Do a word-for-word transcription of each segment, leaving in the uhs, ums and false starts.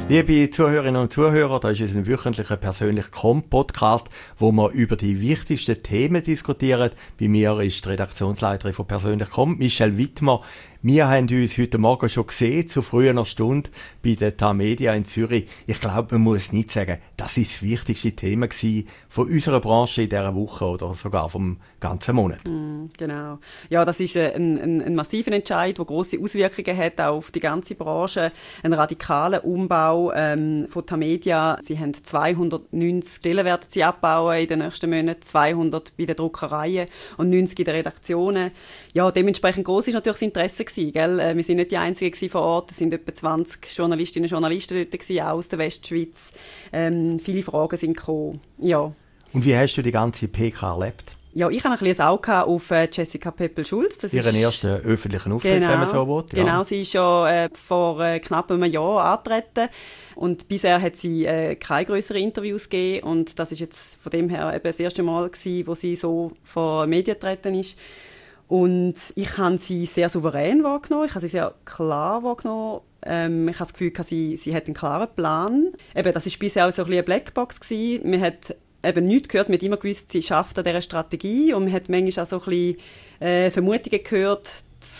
Liebe Zuhörerinnen und Zuhörer, das ist ein wöchentlicher persönlich Com-Podcast, wo wir über die wichtigsten Themen diskutieren. Bei mir ist die Redaktionsleiterin von Persönlich Com, Michelle Wittmer. Wir haben uns heute Morgen schon gesehen, zu früher Stunde, bei der Tamedia in Zürich. Ich glaube, man muss nicht sagen, das ist das wichtigste Thema gewesen von unserer Branche in dieser Woche oder sogar vom ganzen Monat. Mm, genau. Ja, das ist ein, ein, ein massiver Entscheid, der grosse Auswirkungen hat auf die ganze Branche. Ein radikaler Umbau ähm, von Tamedia. Sie haben zweihundertneunzig Stellen werden sie abbauen in den nächsten Monaten, zweihundert bei den Druckereien und neunzig in den Redaktionen. Ja, dementsprechend gross ist natürlich das Interesse gewesen, gell? Wir sind nicht die Einzigen vor Ort, es sind etwa zwanzig Journalistinnen und Journalisten dort gewesen, auch aus der Westschweiz. Ähm, viele Fragen sind gekommen. Ja. Und wie hast du die ganze P K erlebt? Ja, ich hatte ein bisschen ein Auge auf äh, Jessica Peppel-Schulz. Das Ihren ist, ersten öffentlichen Auftritt, genau, wenn man so will. Ja. Genau, sie ist schon äh, vor äh, knapp einem Jahr angetreten. Und bisher hat sie äh, keine grösseren Interviews gegeben. Und das ist jetzt von dem her eben das erste Mal gewesen, wo sie so vor Medien getreten ist. Und ich habe sie sehr souverän wahrgenommen, ich habe sie sehr klar wahrgenommen. Ähm, ich habe das Gefühl, sie, sie hat einen klaren Plan. Eben, das war bisher auch so ein bisschen eine Blackbox gewesen. Man hat eben nichts gehört, man hat immer gewusst, sie schafft an dieser Strategie. Und man hat manchmal auch so ein bisschen äh, Vermutungen gehört,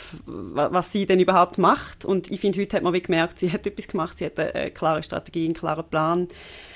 was sie denn überhaupt macht. Und ich finde, heute hat man wie gemerkt, sie hat etwas gemacht, sie hat eine klare Strategie, einen klaren Plan.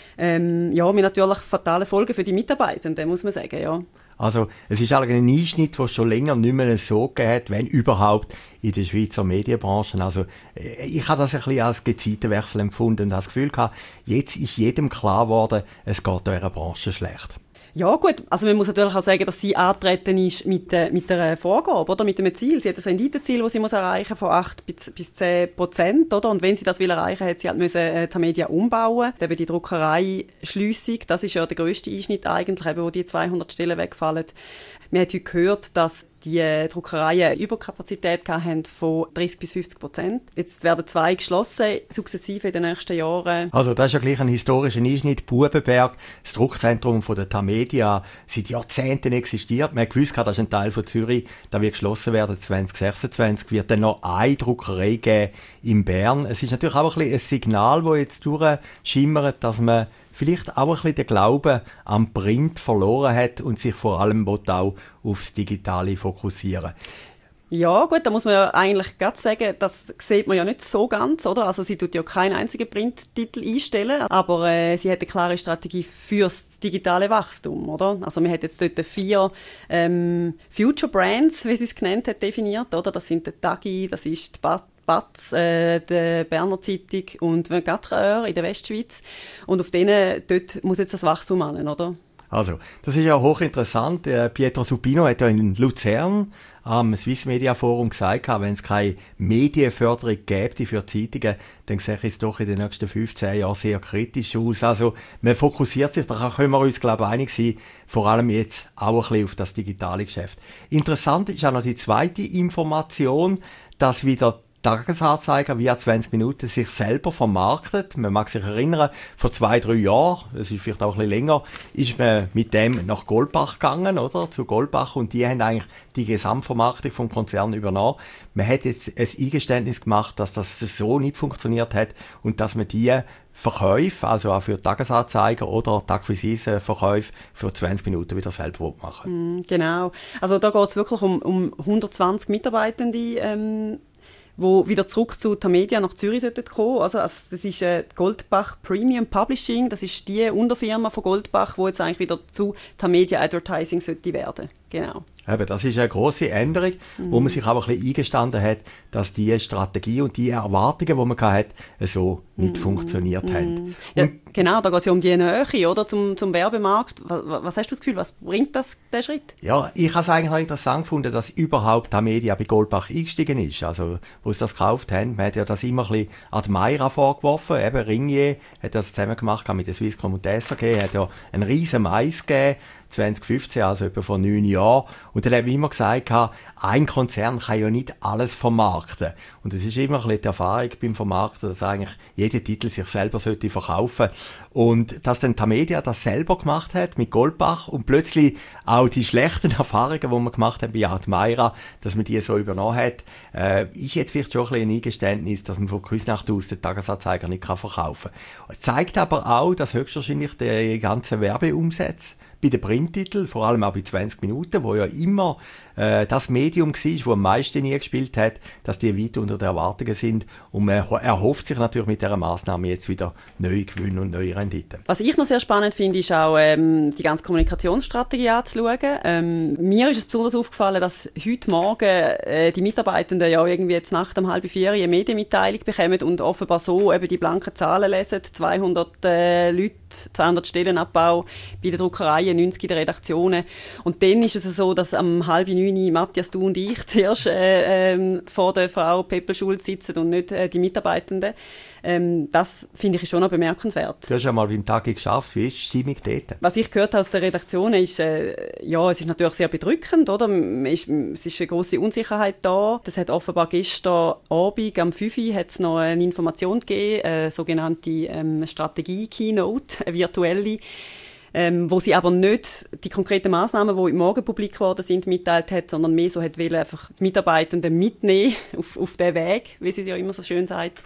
Ähm, ja, mit natürlich fatalen Folgen für die Mitarbeitenden, muss man sagen, ja. Also, es ist eigentlich ein Einschnitt, den es schon länger nicht mehr so gegeben hat, wenn überhaupt, in der Schweizer Medienbranche. Also, ich habe das ein bisschen als Gezeitenwechsel empfunden und das Gefühl gehabt, jetzt ist jedem klar geworden, es geht in dieser Branche schlecht. Ja gut, also man muss natürlich auch sagen, dass sie angetreten ist mit, äh, mit einer Vorgabe, oder? Mit einem Ziel. Sie hat ein Renditeziel, das sie muss erreichen von acht bis zehn Prozent, oder? Und wenn sie das will erreichen, hat sie halt müssen äh, Tamedia umbauen. Eben die Druckerei-Schliessung, das ist ja der grösste Einschnitt eigentlich, eben, wo die zweihundert Stellen wegfallen. Man hat heute gehört, dass die Druckereien Überkapazität hatten von dreißig bis fünfzig Prozent. Jetzt werden zwei geschlossen, sukzessive in den nächsten Jahren. Also das ist ja gleich ein historischer Einschnitt. Bubenberg, das Druckzentrum von der Tamedia, seit Jahrzehnten existiert. Man hat gewusst, das ist ein Teil von Zürich, da wird geschlossen werden zwanzig sechsundzwanzig, wird dann noch eine Druckerei geben in Bern. Es ist natürlich auch ein bisschen ein Signal, das jetzt durchschimmert, dass man vielleicht auch ein bisschen den Glauben am Print verloren hat und sich vor allem auch aufs Digitale fokussieren. Ja gut, da muss man ja eigentlich gerade sagen, das sieht man ja nicht so ganz, oder? Also sie tut ja keinen einzigen Printtitel einstellen, aber äh, sie hat eine klare Strategie fürs digitale Wachstum, oder? Also man hat jetzt dort vier ähm, Future Brands, wie sie es genannt hat, definiert, oder? Das sind der Tagi, das ist die Bat Batz, äh, der Berner Zeitung und vingt-quatre Heures in der Westschweiz. Und auf denen, dort muss jetzt das Wachstum an, oder? Also, das ist ja hochinteressant. Äh, Pietro Supino hat ja in Luzern am Swiss Media Forum gesagt, wenn es keine Medienförderung gäbe für Zeitungen, dann sehe ich es doch in den nächsten fünfzehn Jahren sehr kritisch aus. Also, man fokussiert sich, da können wir uns, glaube ich, einig sein, vor allem jetzt auch ein bisschen auf das digitale Geschäft. Interessant ist auch noch die zweite Information, dass wieder Tagesanzeiger via zwanzig Minuten sich selber vermarktet. Man mag sich erinnern, vor zwei, drei Jahren, es ist vielleicht auch ein bisschen länger, ist man mit dem nach Goldbach gegangen, oder? Zu Goldbach, und die haben eigentlich die Gesamtvermarktung vom Konzern übernommen. Man hat jetzt ein Eingeständnis gemacht, dass das so nicht funktioniert hat und dass man die Verkäufe, also auch für Tagesanzeiger oder die Akquise-Verkäufe für zwanzig Minuten wieder selber machen. Mm, genau. Also da geht es wirklich um, um hundertzwanzig Mitarbeitende, ähm wo wieder zurück zu Tamedia nach Zürich kommen sollten. Also, also das ist äh, Goldbach Premium Publishing, das ist die Unterfirma von Goldbach, die jetzt eigentlich wieder zu Tamedia Advertising sollte werden. Genau. Eben, das ist eine grosse Änderung, mhm. wo man sich auch ein bisschen eingestanden hat, dass die Strategie und die Erwartungen, die man hatte, so nicht mhm. funktioniert mhm. haben. Ja, genau, da geht es ja um die Nähe, oder, zum, zum Werbemarkt. Was, was hast du das Gefühl, was bringt das, der Schritt? Ja, ich habe es eigentlich noch interessant gefunden, dass überhaupt Tamedia bei Goldbach eingestiegen ist. Also, wo sie das gekauft haben, man hat ja das immer ein bisschen Admira vorgeworfen. Eben, Ringier hat das zusammen gemacht mit der Swisscom und der S R G, hat ja einen riesen Mais gegeben. zwanzig fünfzehn, also etwa vor neun Jahren. Und dann haben wir immer gesagt, ein Konzern kann ja nicht alles vermarkten. Und es ist immer ein bisschen die Erfahrung beim Vermarkten, dass eigentlich jeder Titel sich selber sollte verkaufen. Und dass dann Tamedia das selber gemacht hat mit Goldbach und plötzlich auch die schlechten Erfahrungen, die man gemacht hat bei Admira, dass man die so übernommen hat, äh, ist jetzt vielleicht schon ein bisschen ein Eingeständnis, dass man von Küsnacht aus den Tagesanzeiger nicht verkaufen kann. Es zeigt aber auch, dass höchstwahrscheinlich die ganzen Werbeumsätze bei den Printtiteln, vor allem auch bei zwanzig Minuten, wo ja immer äh, das Medium war, das am meisten nie gespielt hat, dass die weit unter den Erwartungen sind. Und man erhofft sich natürlich mit dieser Massnahme jetzt wieder neue Gewinne und neue Renditen. Was ich noch sehr spannend finde, ist auch ähm, die ganze Kommunikationsstrategie anzuschauen. Ähm, mir ist es besonders aufgefallen, dass heute Morgen äh, die Mitarbeitenden ja irgendwie jetzt nach dem halb vier eine Medienmitteilung bekommen und offenbar so eben die blanken Zahlen lesen. zweihundert äh, Leute, zweihundert Stellenabbau bei der Druckerei, neunzig in den Redaktionen. Und dann ist es so, dass am halb neun Matthias, du und ich zuerst äh, ähm, vor der Frau Peppel-Schulz sitzen und nicht äh, die Mitarbeitenden. Ähm, das finde ich schon noch bemerkenswert. Du hast ja mal beim Tag geschafft. Wie ist die Stimmung dort? Was ich gehört habe aus der Redaktion ist, äh, ja, es ist natürlich sehr bedrückend, oder? Es ist, es ist eine grosse Unsicherheit da. Das hat offenbar gestern Abend am fünf Uhr hat's noch eine Information gegeben, eine sogenannte ähm, Strategie-Keynote, eine virtuelle, Ähm, wo sie aber nicht die konkreten Massnahmen, die im Morgen publik geworden sind, mitteilt hat, sondern mehr so hat wollen, einfach die Mitarbeitenden mitnehmen auf, auf den Weg, wie sie es ja immer so schön sagt.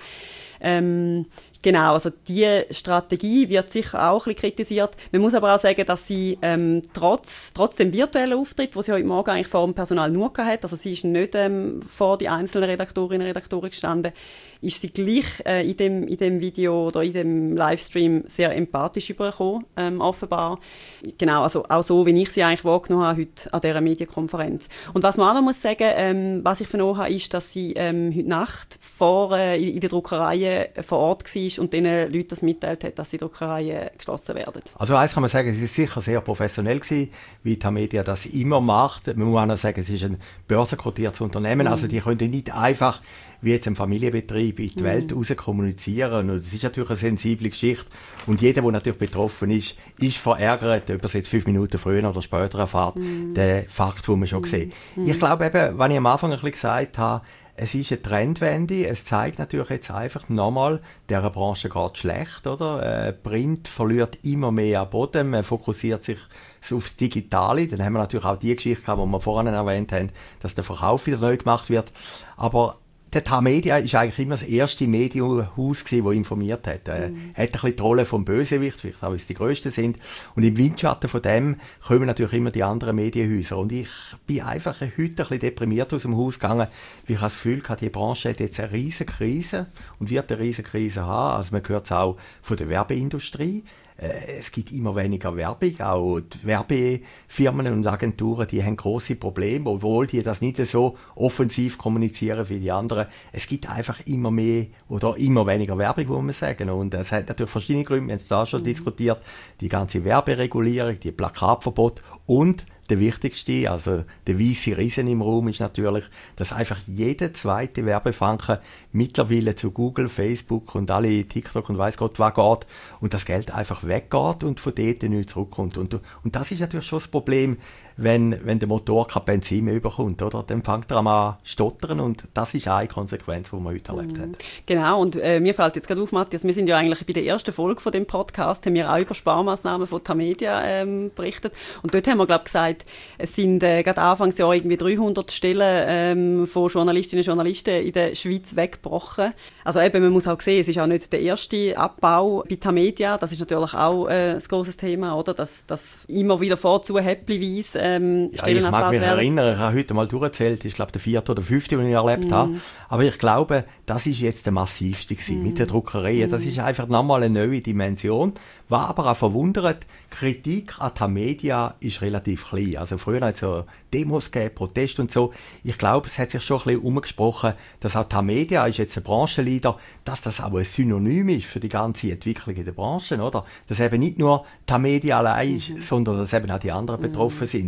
Ähm, genau, also die Strategie wird sicher auch ein bisschen kritisiert. Man muss aber auch sagen, dass sie ähm, trotz, trotz dem virtuellen Auftritt, den sie heute Morgen eigentlich vor dem Personal nur hatte, also sie ist nicht ähm, vor die einzelnen Redaktorinnen und Redaktoren gestanden, ist sie gleich äh, in, dem, in dem Video oder in dem Livestream sehr empathisch übergekommen, ähm, offenbar. Genau, also auch so, wie ich sie eigentlich wahrgenommen habe heute an dieser Medienkonferenz. Und was man auch noch muss sagen, ähm, was ich vernommen habe, ist, dass sie ähm, heute Nacht vor, äh, in der Druckerei vor Ort war und den Leuten das mitteilt hat, dass die Druckereien geschlossen werden. Also eins kann man sagen, es ist sicher sehr professionell gewesen, wie Tamedia das immer macht. Man muss auch noch sagen, es ist ein börsenkotiertes Unternehmen, mm. also die können nicht einfach wie jetzt ein Familienbetrieb in die mm. Welt raus kommunizieren. Und es ist natürlich eine sensible Geschichte. Und jeder, der natürlich betroffen ist, ist verärgert, ob er es jetzt fünf Minuten früher oder später erfährt, mm. den Fakt, den man schon mm. sieht. Mm. Ich glaube eben, wenn ich am Anfang ein bisschen gesagt habe, es ist eine Trendwende. Es zeigt natürlich jetzt einfach nochmal, dieser Branche geht schlecht, oder? Äh, Print verliert immer mehr an Boden. Man fokussiert sich aufs Digitale. Dann haben wir natürlich auch die Geschichte gehabt, die wir vorhin erwähnt haben, dass der Verkauf wieder neu gemacht wird. Aber der Tamedia ist eigentlich immer das erste Medienhaus gewesen, das informiert hat. Er mm. hat ein bisschen die Rolle vom Bösewicht, vielleicht auch, weil es die grössten sind. Und im Windschatten von dem kommen natürlich immer die anderen Medienhäuser. Und ich bin einfach heute ein bisschen deprimiert aus dem Haus gegangen, weil ich das Gefühl hatte, die Branche hat jetzt eine riesige Krise und wird eine riesige Krise haben. Also man hört es auch von der Werbeindustrie. Es gibt immer weniger Werbung, auch die Werbefirmen und Agenturen, die haben grosse Probleme, obwohl die das nicht so offensiv kommunizieren wie die anderen. Es gibt einfach immer mehr oder immer weniger Werbung, muss man sagen. Und es hat natürlich verschiedene Gründe, wir haben es da schon mhm. diskutiert, die ganze Werberegulierung, die Plakatverbot und der wichtigste, also der weisse Riesen im Raum ist natürlich, dass einfach jeder zweite Werbefanke mittlerweile zu Google, Facebook und alle TikTok und weiss Gott was geht und das Geld einfach weggeht und von dort nicht zurückkommt. Und, und das ist natürlich schon das Problem, wenn, wenn der Motor kein Benzin mehr überkommt, oder? Dann fängt er an zu stottern und das ist eine Konsequenz, die wir heute erlebt haben. Genau, und äh, mir fällt jetzt gerade auf, Matthias, wir sind ja eigentlich bei der ersten Folge von dem Podcast, haben wir auch über Sparmaßnahmen von Tamedia ähm, berichtet und dort haben wir, glaube ich, gesagt, es sind äh, gerade Anfangsjahr irgendwie dreihundert Stellen ähm, von Journalistinnen und Journalisten in der Schweiz weggebrochen. Also eben, man muss auch sehen, es ist auch nicht der erste Abbau bei Tamedia, das ist natürlich auch äh, ein grosses Thema, oder? Dass, dass immer wieder vorzu häppchenweise ähm, ja, ich mag mich werden. erinnern, ich habe heute mal durchgezählt, ich glaube der vierte oder fünfte, den ich erlebt mm. habe. Aber ich glaube, das ist jetzt der massivste gewesen, mm. mit der Druckerei. Mm. Das ist einfach nochmal eine neue Dimension. War aber auch verwundert, Kritik an Tamedia ist relativ klein. Also früher hat es so Demos gegeben, Proteste und so. Ich glaube, es hat sich schon ein bisschen umgesprochen, dass auch Tamedia ist jetzt ein Branchenleader, dass das auch ein Synonym ist für die ganze Entwicklung in der Branche, oder? Dass eben nicht nur Tamedia allein ist, mm. sondern dass eben auch die anderen mm. betroffen sind.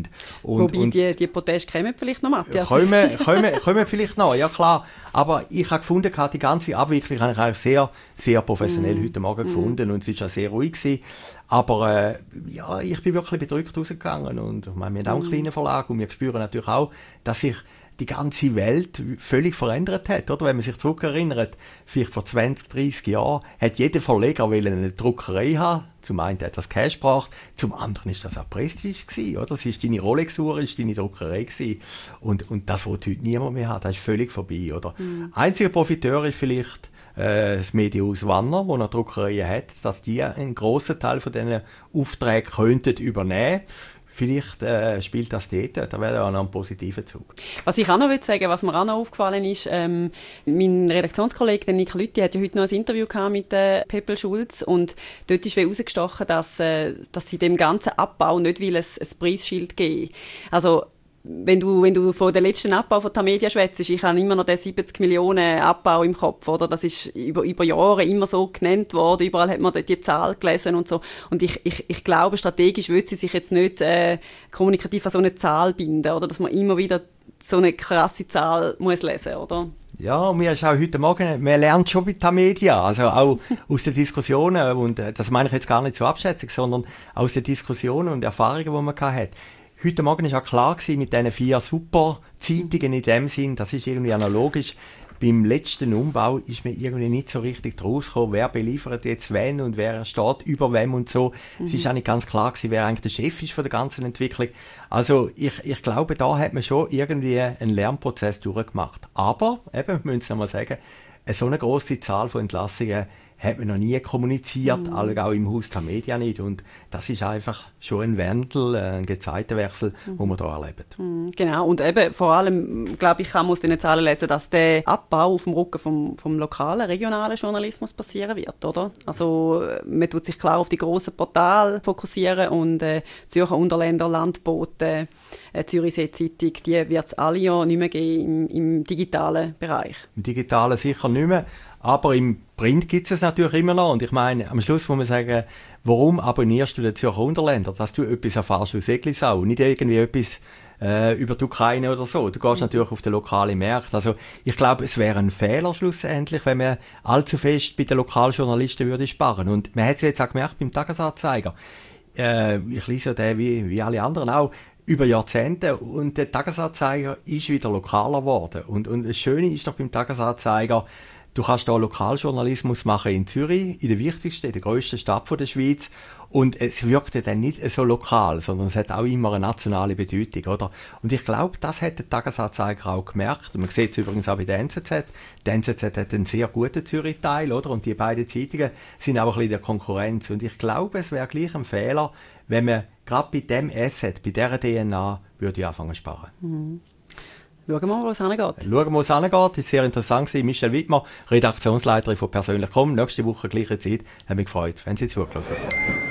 sind. Und, Wobei und die, die Proteste kommen vielleicht noch, Matthias. Kommen, kommen, kommen vielleicht noch, ja klar. Aber ich habe gefunden, die ganze Abwicklung habe ich eigentlich sehr, sehr professionell mm. heute Morgen mm. gefunden und es war auch sehr ruhig gewesen. Aber äh, ja, ich bin wirklich bedrückt rausgegangen und wir haben auch einen kleinen Verlag und wir spüren natürlich auch, dass sich die ganze Welt völlig verändert hat, oder? Wenn man sich zurückerinnert, vielleicht vor zwanzig, dreissig Jahren, hat jeder Verleger eine Druckerei haben. Zum einen hat das Cash gebracht, zum anderen ist das auch Prestige gewesen, oder? Das ist deine Rolex-Uhr, ist deine Druckerei gewesen. Und, und das, was heute niemand mehr hat, das ist völlig vorbei, oder? Mhm. Einziger Profiteur ist vielleicht äh, das Medienhaus Wanner, das eine Druckerei hat, dass die einen grossen Teil von diesen Aufträgen könnten übernehmen. Vielleicht äh, spielt das dort, da wäre auch noch ein positiver Zug. Was ich auch noch sagen will, was mir auch noch aufgefallen ist, ähm, mein Redaktionskollege Nick Lüthi hat ja heute noch ein Interview gehabt mit äh, Peppel Schulz und dort ist herausgestochen, dass, äh, dass sie dem ganzen Abbau nicht will ein, ein Preisschild geben. Also wenn du, wenn du von dem letzten Abbau von Tamedia schwätzt, ich habe immer noch den siebzig Millionen Abbau im Kopf, oder? Das ist über, über Jahre immer so genannt worden, überall hat man die, die Zahl gelesen und so. Und ich, ich, ich glaube, strategisch würde sie sich jetzt nicht äh, kommunikativ an so eine Zahl binden, oder? Dass man immer wieder so eine krasse Zahl muss lesen, oder? Ja, und mir ist auch heute Morgen, man lernt schon mit Tamedia, also auch aus den Diskussionen, und das meine ich jetzt gar nicht so abschätzig, sondern aus den Diskussionen und Erfahrungen, die man hatte. Heute Morgen war auch klar gewesen, mit diesen vier Super-Zeitungen in dem Sinn, das ist irgendwie analogisch. Beim letzten Umbau ist mir irgendwie nicht so richtig rausgekommen, wer beliefert jetzt wen und wer steht über wem und so. Mhm. Es ist auch nicht ganz klar gewesen, wer eigentlich der Chef ist von der ganzen Entwicklung. Also ich, ich glaube, da hat man schon irgendwie einen Lernprozess durchgemacht. Aber, eben, wir müssen es nochmal sagen, so eine grosse Zahl von Entlassungen hat man noch nie kommuniziert, mm. auch im Haus Tamedia nicht. Und das ist einfach schon ein Wandel, ein Gezeitenwechsel, mm. den wir hier erleben. Mm, genau, und eben vor allem, glaube ich, kann man aus den Zahlen lesen, dass der Abbau auf dem Rücken vom, vom lokalen, regionalen Journalismus passieren wird, oder? Also man tut sich klar auf die grossen Portale fokussieren und äh, Zürcher Unterländer, Landboten, äh, Zürichsee Zeitung, die wird es alle ja nicht mehr geben im, im digitalen Bereich. Im digitalen sicher nicht mehr. Aber im Print gibt es natürlich immer noch. Und ich meine, am Schluss muss man sagen, warum abonnierst du den Zürcher Unterländer? Dass du etwas erfährst aus Eglisau, nicht irgendwie etwas äh, über die Ukraine oder so. Du gehst mhm. natürlich auf den lokalen Markt. Also ich glaube, es wäre ein Fehler schlussendlich, wenn man allzu fest bei den Lokaljournalisten würde sparen. Und man hat es jetzt auch gemerkt beim Tagesanzeiger. Äh, ich lese ja den wie, wie alle anderen auch über Jahrzehnte und der Tagesanzeiger ist wieder lokaler geworden. Und, und das Schöne ist doch beim Tagesanzeiger, du kannst hier Lokaljournalismus machen in Zürich, in der wichtigsten, in der grössten Stadt der Schweiz. Und es wirkt dann nicht so lokal, sondern es hat auch immer eine nationale Bedeutung, oder? Und ich glaube, das hat der Tagesanzeiger auch gemerkt. Man sieht es übrigens auch bei der N Z Z. Die N Z Z hat einen sehr guten Zürich-Teil, oder? Und die beiden Zeitungen sind auch ein bisschen in der Konkurrenz. Und ich glaube, es wäre gleich ein Fehler, wenn man gerade bei dem Asset, bei dieser D N A, würde ich anfangen zu sparen. Mhm. Schauen wir mal, wo es hingeht. Schauen wir, wo es hingeht. Das war sehr interessant. Michelle Wittmer, Redaktionsleiterin von Persönlich Komm. Nächste Woche, gleiche Zeit. Hat mich gefreut, wenn Sie zugelassen haben.